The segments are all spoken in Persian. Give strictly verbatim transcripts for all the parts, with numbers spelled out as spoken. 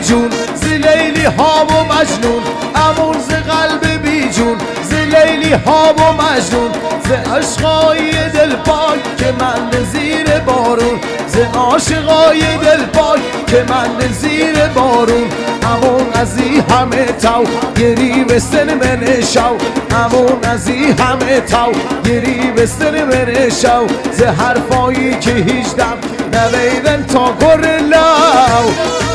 جون ز لیلی ها و مجنون امون ز قلب بی جون ز لیلی ها و مجنون ز عشقای دل پاک که من زیر بارون ز عاشقای دل پاک که من زیر بارون امون ازی همه تو گری به سن من شو امون ازی همه تو گری به سن من شو ز حرفایی که هیچ دم نویدن تا گر لو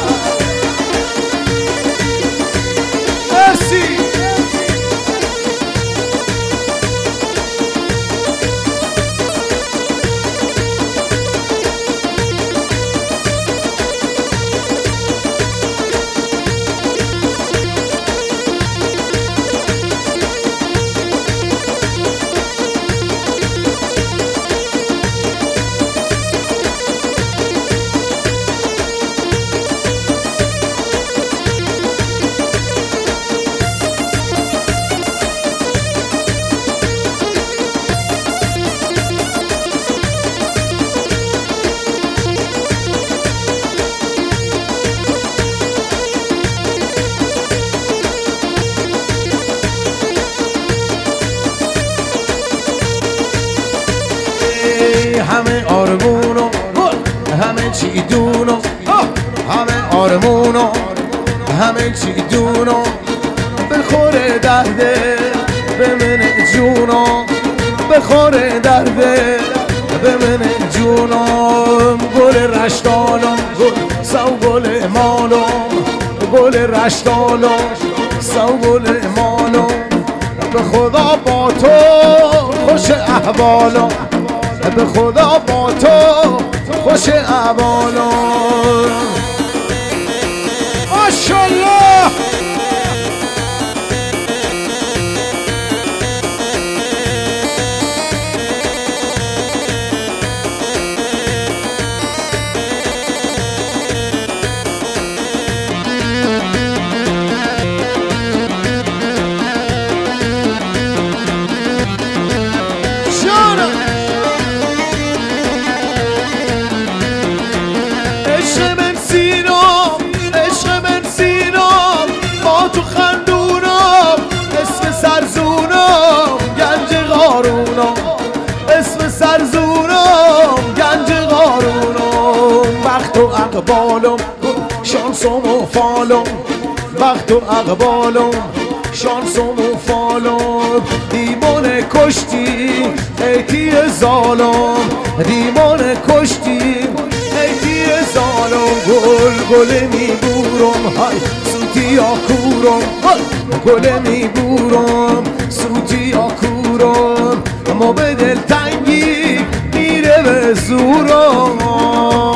مرسی همه آرمونو همه چی دونو همه آرمونو همه چی دونو بخوره درده به من جونو بخوره درده به من جونم گل رشتانم گل سو گل مانم گل رشتانم سو گل مانم به خدا با تو خوش احوالم به خدا با تو خوش احوالم ماشاءالله اسم سرزونم گنج قارونم وقت و اقبالم شانسم و فالم وقت و اقبالم شانسم و فالم دیوانه کشتی ایتی ظالم دیوانه کشتی ایتی ظالم گل گل میبورم های سوتی یا کورم گل میبورم سوتی یا کورم اما به دل تنگی میره به زورم